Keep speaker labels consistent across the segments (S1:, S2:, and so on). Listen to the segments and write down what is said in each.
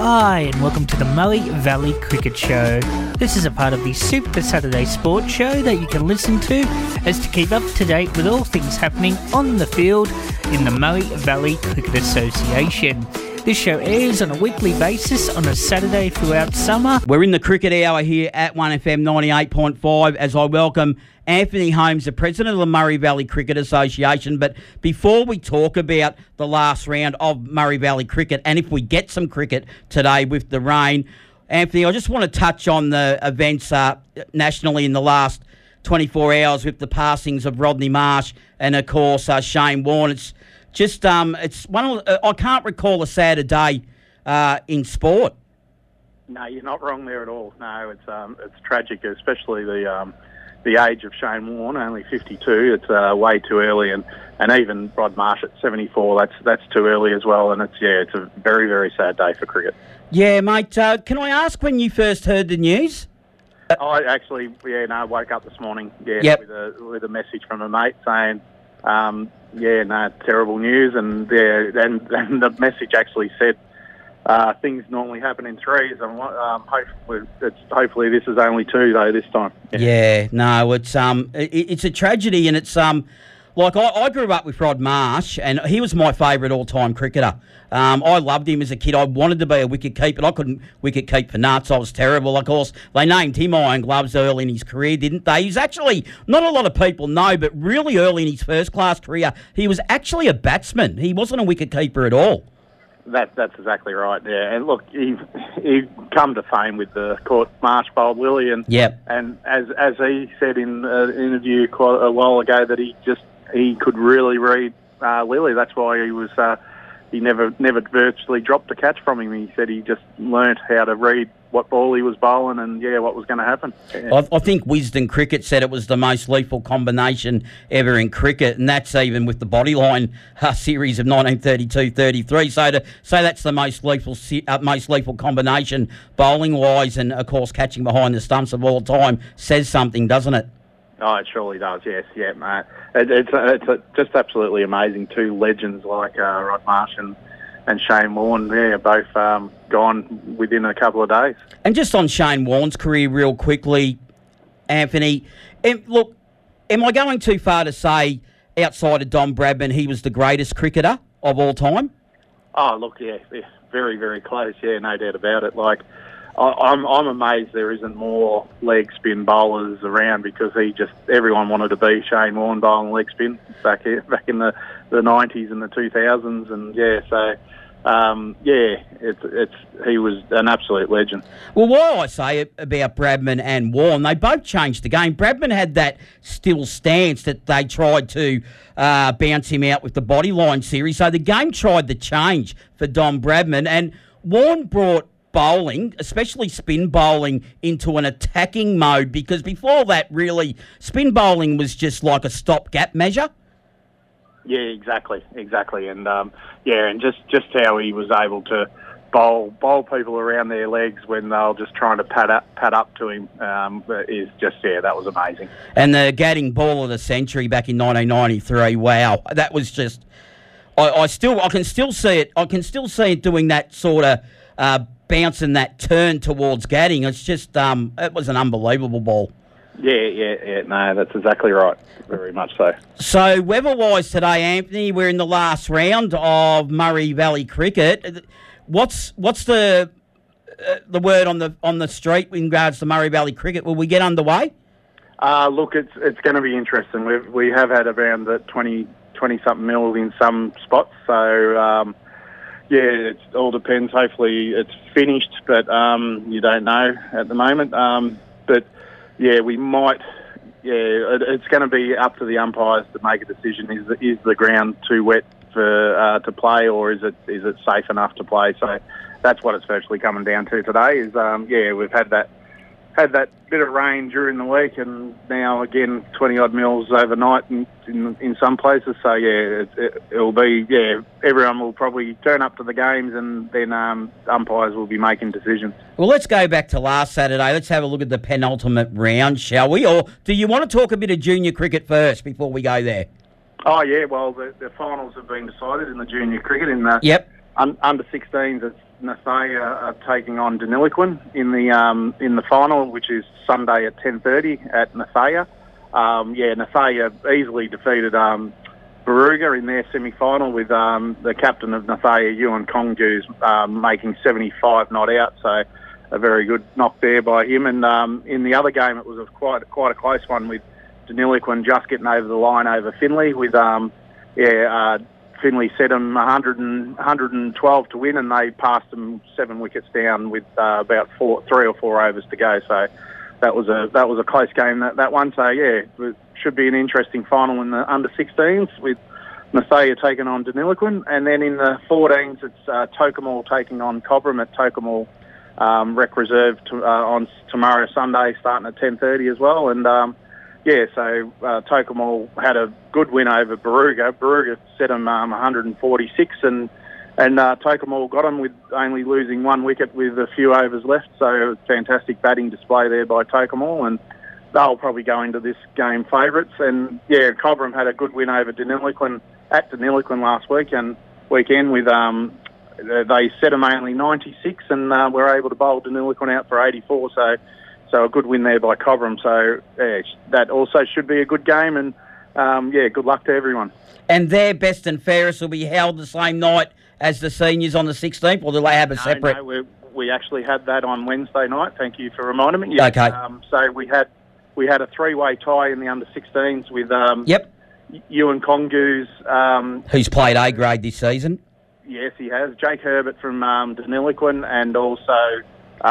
S1: Hi, and welcome to the Murray Valley Cricket Show. This is a part of the Super Saturday Sports Show that you can listen to as to keep up to date with all things happening on the field in the Murray Valley Cricket Association. This show airs on a weekly basis on a Saturday throughout summer.
S2: We're in the cricket hour here at 1FM 98.5 as I welcome Anthony Holmes, the president of the Murray Valley Cricket Association. But before we talk about the last round of Murray Valley cricket, and if we get some cricket today with the rain, Anthony, I just want to touch on the events nationally in the last 24 hours with the passings of Rodney Marsh and, of course, Shane Warne. It's just it's one of I can't recall a sadder day in sport.
S3: No, you're not wrong there at all. No, it's tragic, especially the age of Shane Warne, only 52. It's way too early, and even Rod Marsh at 74. That's too early as well. And it's a very, very sad day for cricket.
S2: Yeah, mate. Can I ask when you first heard the news?
S3: I actually, woke up this morning,
S2: Yep.
S3: with a message from a mate saying, terrible news, and the message actually said, things normally happen in threes, and hopefully this is only two though this time.
S2: Yeah, no, it's a tragedy, and it's like I grew up with Rod Marsh, and he was my favourite all-time cricketer. I loved him as a kid. I wanted to be a wicket keeper. I couldn't wicket keep for nuts. I was terrible. Of course, they named him Iron Gloves early in his career, didn't they? He's actually, not a lot of people know, but really early in his first-class career, he was actually a batsman. He wasn't a wicket keeper at all.
S3: That's exactly right. Yeah, and look, he come to fame with the Court Marsh bowled Lily, and as he said in an interview quite a while ago that he could really read Lily. That's why he never virtually dropped a catch from him. He said he just learnt how to read what ball he was bowling and what was going to happen. Yeah.
S2: I think Wisden Cricket said it was the most lethal combination ever in cricket, and that's even with the Bodyline series of 1932-33. So to say that's the most lethal combination bowling wise, and of course catching behind the stumps of all time, says something, doesn't it?
S3: Oh, it surely does. Yes, yeah, mate. It's just absolutely amazing. Two legends like Rod Marsh and Shane Warne, both gone within a couple of days.
S2: And just on Shane Warne's career real quickly, Anthony, look, am I going too far to say outside of Don Bradman he was the greatest cricketer of all time? Oh,
S3: look, yeah, very, very close, no doubt about it. Like, I'm amazed there isn't more leg spin bowlers around, because everyone wanted to be Shane Warne bowling leg spin back in the 90s and the 2000s, and he was an absolute legend.
S2: Well, what I say about Bradman and Warne, they both changed the game. Bradman had that still stance that they tried to bounce him out with the Bodyline series, so the game tried to change for Don Bradman, and Warne brought bowling, especially spin bowling, into an attacking mode, because before that, really, spin bowling was just like a stopgap measure.
S3: Yeah, exactly, and and just how he was able to bowl people around their legs when they were just trying to pad up to him is just that was amazing.
S2: And the Gadding ball of the century back in 1993, wow, that was just I can still see it. I can still see it doing that sort of bouncing that turn towards Gadding. It's just it was an unbelievable ball.
S3: Yeah, no, that's exactly right. Very much so.
S2: So, weather-wise today, Anthony, we're in the last round of Murray Valley cricket. What's the word on the street in regards to Murray Valley cricket? Will we get underway?
S3: Look, it's going to be interesting. We have had around the 20-something mil in some spots, so it all depends. Hopefully it's finished, but you don't know at the moment. But we might. It's going to be up to the umpires to make a decision. Is the ground too wet for to play, or is it safe enough to play? So that's what it's virtually coming down to today. Is we've had that bit of rain during the week, and now again 20-odd mils overnight in some places. So it'll be everyone will probably turn up to the games, and then umpires will be making decisions.
S2: Well, let's go back to last Saturday. Let's have a look at the penultimate round, shall we? Or do you want to talk a bit of junior cricket first before we go there?
S3: Oh yeah, well the finals have been decided in the junior cricket in the under 16s. Nathaya are taking on Deniliquin in the final, which is Sunday at 10:30 at Nathaya. Nathaya easily defeated Baruga in their semi-final with the captain of Nathaya, Ewan Kongju's, making 75 not out. So a very good knock there by him. And in the other game, it was quite a close one with Deniliquin just getting over the line over Finley with Finley set them 112 to win, and they passed them 7 wickets down with about 3 or 4 overs to go. So that was a close game, that one. So it should be an interesting final in the under-16s with Nathaya taking on Deniliquin, and then in the 14s it's Tokemall taking on Cobram at Tokemall Rec Reserve on tomorrow Sunday, starting at 10:30 as well. And Tokemall had a good win over Baruga. Baruga set them 146, and Tokemall got them with only losing 1 wicket with a few overs left. So fantastic batting display there by Tokemall, and they'll probably go into this game favourites. And Cobram had a good win over Deniliquin at Deniliquin last weekend with they set them only 96 and were able to bowl Deniliquin out for 84. So a good win there by Cobram. So that also should be a good game, and good luck to everyone. And
S2: their best and fairest will be held the same night as the seniors on the 16th, or do they have a separate?
S3: No, we actually had that on Wednesday night. Thank you for reminding me.
S2: Okay.
S3: So we had a 3-way tie in the under-16s with Ewan Kongju's,
S2: who's played A grade this season.
S3: Yes, he has. Jake Herbert from Deniliquin, and also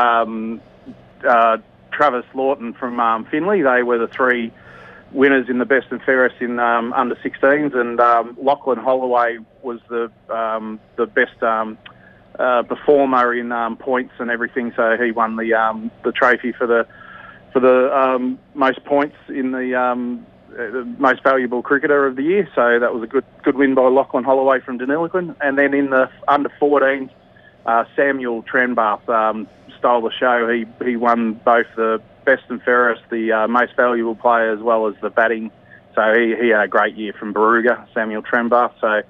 S3: Travis Lawton from Finley. They were the 3 winners in the best and fairest in under-16s, and Lachlan Holloway was the best performer in points and everything. So he won the trophy for the most points in the most valuable cricketer of the year. So that was a good win by Lachlan Holloway from Deniliquin. And then in the under-14s, Samuel Trenbath stole the show. He won both the best and fairest, the most valuable player, as well as the batting. So he had a great year from Baruga, Samuel Trenbath. So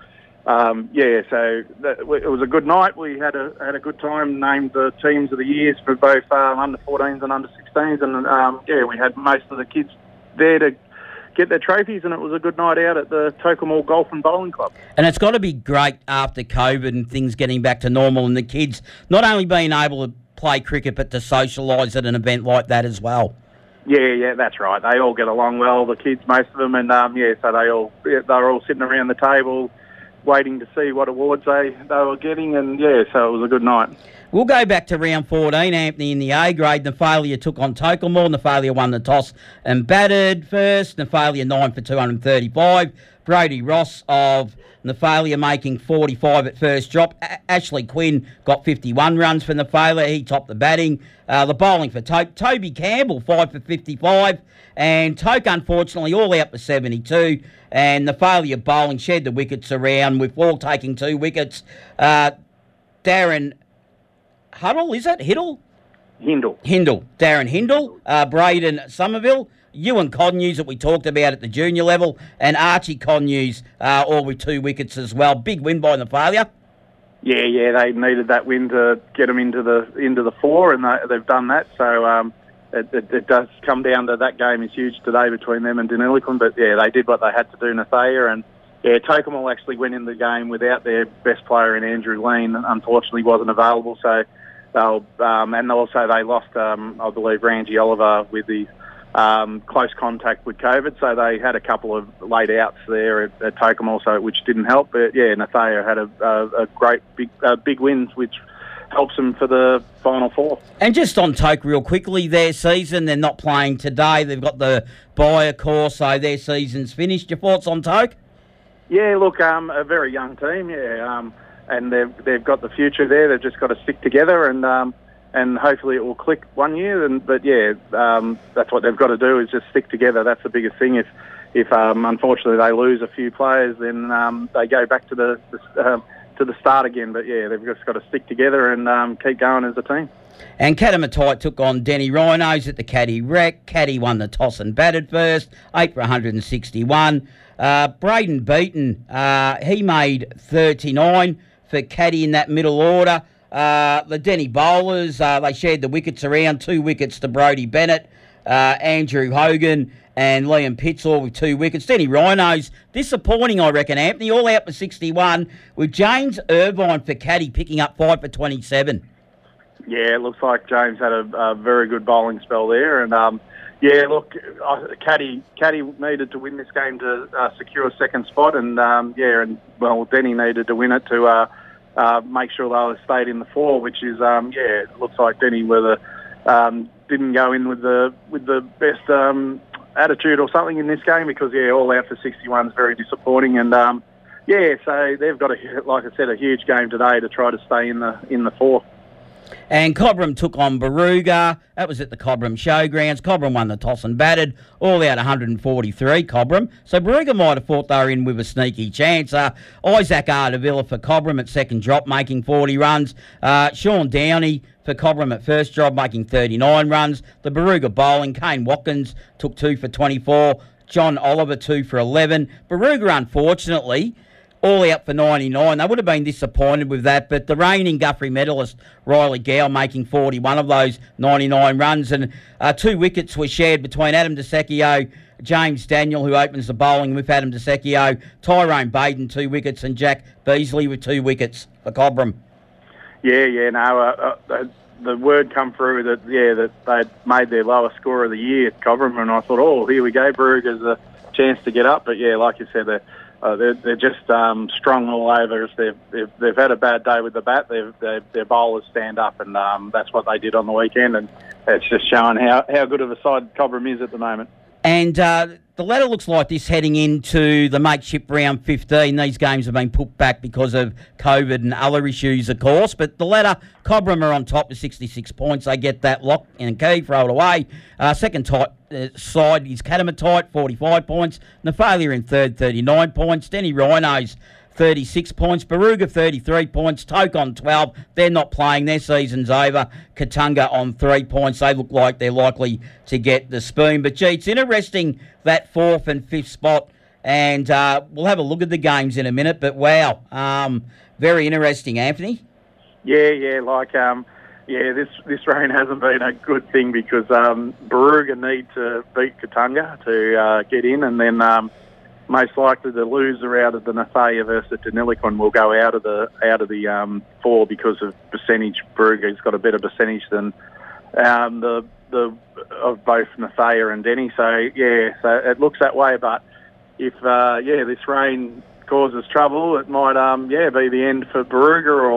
S3: it was a good night. We had a good time. Named the teams of the years for both under-14s and under-16s, and we had most of the kids there to get their trophies, and it was a good night out at the Tokemall Golf and Bowling Club.
S2: And it's got to be great after COVID and things getting back to normal, and the kids not only being able to play cricket but to socialise at an event like that as well.
S3: Yeah, that's right. They all get along well, the kids, most of them, and so they're all sitting around the table waiting to see what awards they were getting, and so it was a good night.
S2: We'll go back to round 14, Anthony, in the A grade. Nephalia took on Tokemall. Nephalia won the toss and batted first. Nephalia 9 for 235. Brody Ross of Nephalia making 45 at first drop. Ashley Quinn got 51 runs for Nephalia. He topped the batting. The bowling for Toby Campbell, 5 for 55. And Toke, unfortunately, all out for 72. And Nephalia bowling shared the wickets around, with Wall taking 2 wickets. Darren Huddle, is it? Hindle. Darren Hindle. Braden Somerville. Ewan Connews that we talked about at the junior level, and Archie Connews all with 2 wickets as well. Big win by Nephalia.
S3: Yeah, they needed that win to get them into the 4, and they've done that. So it does come down to that game is huge today between them and Deniliquin. But they did what they had to do, Nathaya, and Tokemall actually went in the game without their best player in Andrew Lean. Unfortunately, wasn't available. So and also they lost, I believe, Randy Oliver with the close contact with COVID, so they had a couple of late outs there at Tokemall, which didn't help. But Nathaya had a great big wins, which helps them for the final 4.
S2: And just on Toke real quickly, their season, they're not playing today. They've got the bye, of course, so their season's finished. Your thoughts on Toke?
S3: Yeah, look, a very young team, and they've got the future there. They've just got to stick together, and hopefully it will click one year. But that's what they've got to do, is just stick together. That's the biggest thing. If unfortunately they lose a few players, then they go back to the start again. But they've just got to stick together and keep going as a team.
S2: And Catamatai took on Denny Rhinos at the Caddy Rec. Caddy won the toss and batted first, 8 for 161. Braden Beaton, he made 39 for Caddy in that middle order. The Denny Bowlers, they shared the wickets around, 2 wickets to Brodie Bennett, Andrew Hogan and Liam Pitzel with 2 wickets. Denny Rhinos, disappointing, I reckon, Anthony, all out for 61, with James Irvine for caddy picking up 5 for 27.
S3: Yeah, it looks like James had a very good bowling spell there. And, yeah, look, Caddy needed to win this game to secure a second spot. And, Denny needed to win it to make sure they stayed in the 4, which is, it looks like Denny didn't go in with the best attitude or something in this game because, all out for 61 is very disappointing. And, so they've got, like I said, a huge game today to try to stay in the 4.
S2: And Cobram took on Barooga. That was at the Cobram Showgrounds. Cobram won the toss and batted, all out 143, Cobram. So Barooga might have thought they were in with a sneaky chance. Isaac Ardavilla for Cobram at second drop, making 40 runs. Sean Downey for Cobram at first job, making 39 runs. The Barooga bowling, Kane Watkins took 2 for 24. John Oliver 2 for 11. Barooga, unfortunately, all out for 99. They would have been disappointed with that, but the reigning Guthrie medalist, Riley Gow, making 41 of those 99 runs, and 2 wickets were shared between Adam DeSecchio, James Daniel, who opens the bowling with Adam DeSecchio, Tyrone Baden, 2 wickets, and Jack Beasley with 2 wickets for Cobram.
S3: The word come through that they'd made their lowest score of the year at Cobram, and I thought, here we go, Barooga's a chance to get up, but like you said, they're just strung all over us. They've had a bad day with the bat. Their bowlers stand up, and that's what they did on the weekend. And it's just showing how good of a side Cobram is at the moment. And
S2: the ladder looks like this heading into the mateship round 15. These games have been put back because of COVID and other issues, of course. But the ladder, Cobram are on top with 66 points. They get that lock and key, throw it away. Second side is Catamatite, 45 points. Nephalia in third, 39 points. Denny Rhinos, 36 points. Barooga, 33 points. Toke on 12. They're not playing. Their season's over. Katunga on 3 points. They look like they're likely to get the spoon. But, it's interesting, that 4th and 5th spot. And we'll have a look at the games in a minute. But, wow, very interesting, Anthony.
S3: This rain hasn't been a good thing because Barooga need to beat Katunga to get in, and then most likely the loser out of the Nephalia versus Deniliquin will go out of the 4 because of percentage. Barooga's got a better percentage than the of both Nephalia and Denny. So it looks that way. But if this rain causes trouble, it might be the end for Barooga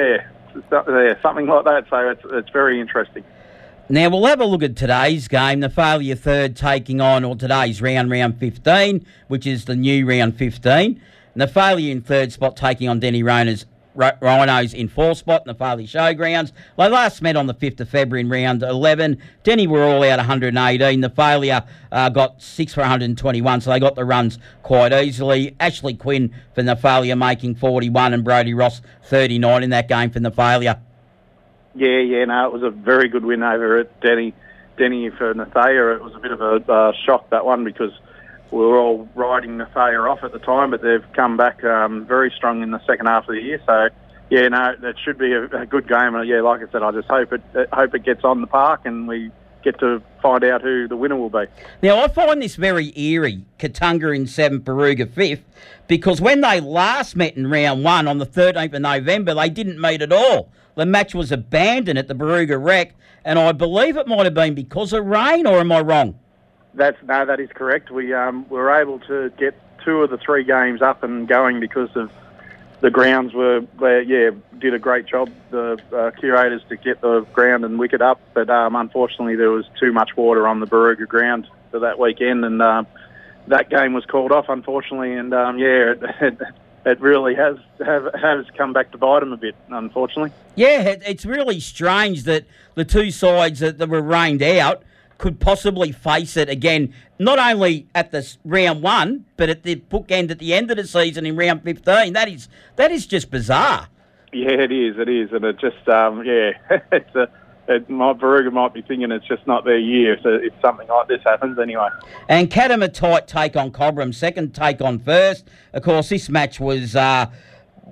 S3: or something like that. So it's very interesting.
S2: Now, we'll have a look at today's game. Nephalia third taking on, or today's round 15, which is the new round 15. Nephalia in third spot taking on Denny Rhinos in fourth spot, Nephalia Showgrounds. They last met on the 5th of February in round 11. Denny were all out 118. Nephalia got 6 for 121, so they got the runs quite easily. Ashley Quinn for Nephalia making 41 and Brodie Ross 39 in that game for Nephalia.
S3: It was a very good win over at Denny for Nephalia. It was a bit of a shock, that one, because we were all riding Nephalia off at the time, but they've come back very strong in the second half of the year. So, that should be a good game. And, like I said, I just hope it gets on the park and we get to find out who the winner will be.
S2: Now, I find this very eerie, Katunga in 7th, Barooga 5th, because when they last met in round 1 on the 13th of November, they didn't meet at all. The match was abandoned at the Barooga Rec, and I believe it might have been because of rain, or am I wrong?
S3: That is correct. We were able to get 2 of the 3 games up and going because of the grounds did a great job, the curators, to get the ground and wicket up. But unfortunately, there was too much water on the Barooga ground for that weekend, and that game was called off, unfortunately. And it really has come back to bite them a bit, unfortunately.
S2: Yeah, it's really strange that the 2 sides that were rained out could possibly face it again, not only at the round 1, but at the bookend at the end of the season in round 15. That is just bizarre.
S3: Yeah, it is, and it just Barooga might be thinking it's just not their year if something like this happens anyway.
S2: And Catamatite take on Cobram, second take on first. Of course, this match was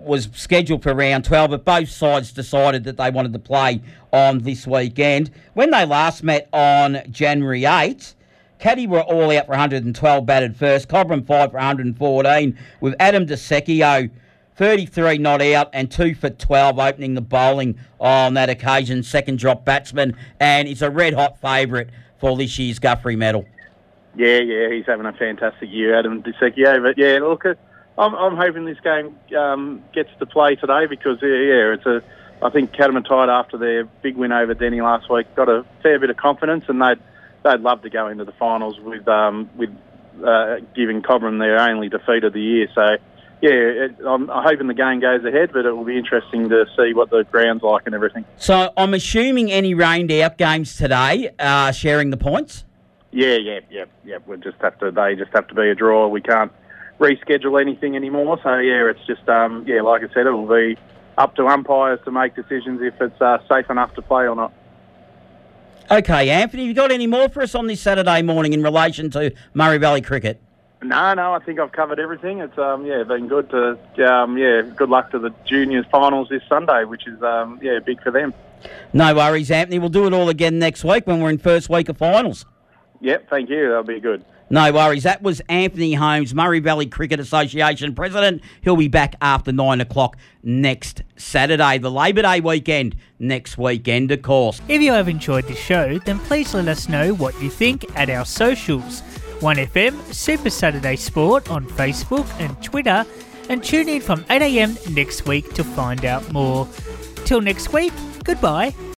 S2: was scheduled for round 12, but both sides decided that they wanted to play on this weekend. When they last met on January 8th, Caddy were all out for 112 batted first, Cobram 5 for 114, with Adam DeSecchio 33 not out and 2 for 12 opening the bowling on that occasion, second drop batsman, and is a red-hot favourite for this year's Guthrie medal. Yeah,
S3: he's having a fantastic year, Adam DeSecchio. But yeah, look, I'm hoping this game gets to play today because I think Catamatide, after their big win over Denny last week, got a fair bit of confidence, and they'd love to go into the finals with giving Cobram their only defeat of the year. So yeah, I'm hoping the game goes ahead, but it will be interesting to see what the ground's like and everything.
S2: So I'm assuming any rained out games today are sharing the points.
S3: Yeah. They just have to be a draw. We can't reschedule anything anymore. So yeah, it's just like I said, it will be up to umpires to make decisions if it's safe enough to play or not.
S2: Okay, Anthony, have you got any more for us on this Saturday morning in relation to Murray Valley cricket?
S3: No, I think I've covered everything. It's been good to good luck to the juniors finals this Sunday, which is big for them.
S2: No worries, Anthony. We'll do it all again next week when we're in first week of finals.
S3: Yep, thank you. That'll be good.
S2: No worries. That was Anthony Holmes, Murray Valley Cricket Association President. He'll be back after 9 o'clock next Saturday, the Labor Day weekend, next weekend, of course.
S1: If you have enjoyed the show, then please let us know what you think at our socials. 1FM Super Saturday Sport on Facebook and Twitter, and tune in from 8 a.m. next week to find out more. Till next week, goodbye.